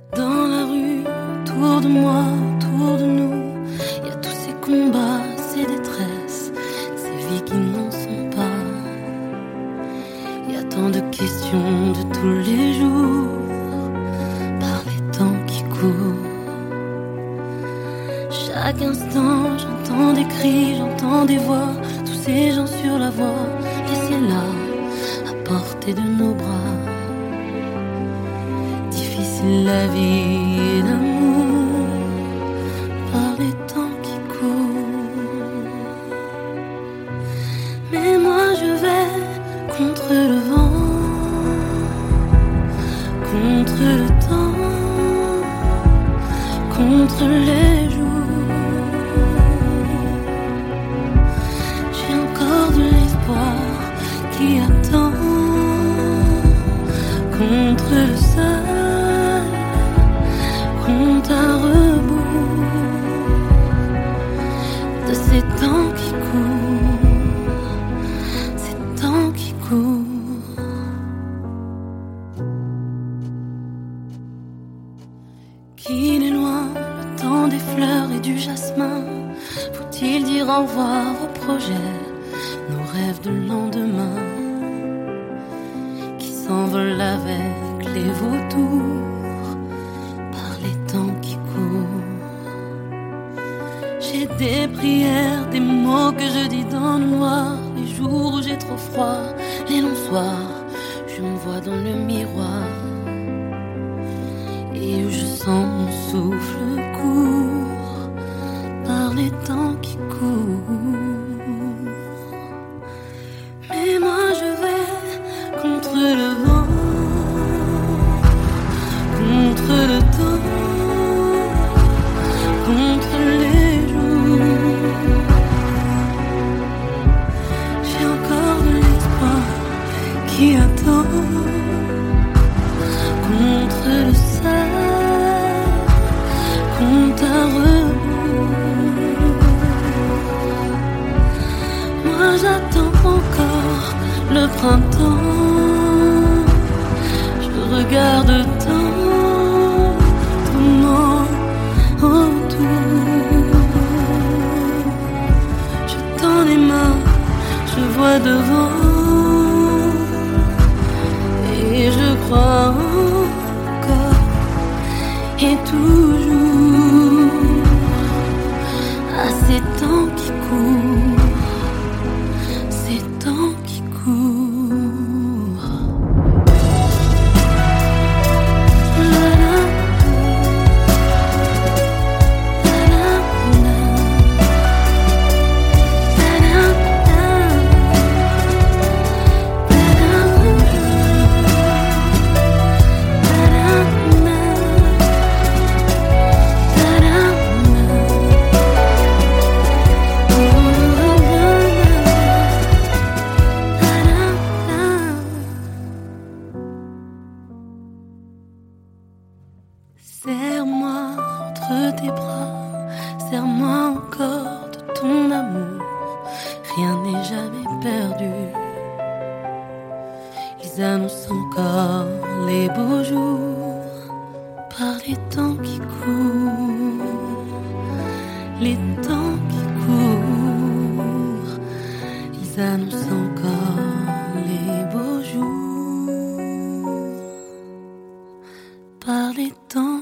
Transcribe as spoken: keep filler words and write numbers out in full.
Dans la rue, autour de moi, autour de nous, il y a tous ces combats, ces détresses, ces vies qui n'en sont pas. Il y a tant de questions de tous les jours, par les temps qui courent. Chaque instant, j'entends des cris, j'entends des voix, tous ces gens sur la voie, laissés là, à portée de nos bras. Difficile la vie d'amour, par les temps qui courent. Mais moi je vais contre le vent, contre le temps, contre les jours. J'ai encore de l'espoir qui attend, contre le sol, compte à rebours de ces temps qui courent, ces temps qui courent. Qu'il est loin le temps des fleurs et du jasmin. Faut-il dire au revoir aux projets, nos rêves de lendemain qui s'envolent avec les vautours par les temps qui courent. J'ai des prières, des mots que je dis dans le noir, les jours où j'ai trop froid, les longs soirs, je me vois dans le miroir et où je sens mon souffle court par les temps qui courent. Mais moi je vais contre le vent, contre le temps, contre les jours. J'ai encore de l'espoir qui attend, contre le sol, compte à rebours. Moi j'attends encore le printemps, je regarde tant, tournant autour. Je tends les mains, je vois devant, et je crois encore et toujours à ces temps qui courent, ces temps qui courent. La la, la la, la la, serre-moi entre tes bras, serre-moi encore de ton amour. Rien n'est jamais perdu. Ils annoncent encore les beaux jours par les temps qui courent, les temps qui courent. Ils annoncent encore les beaux jours par les temps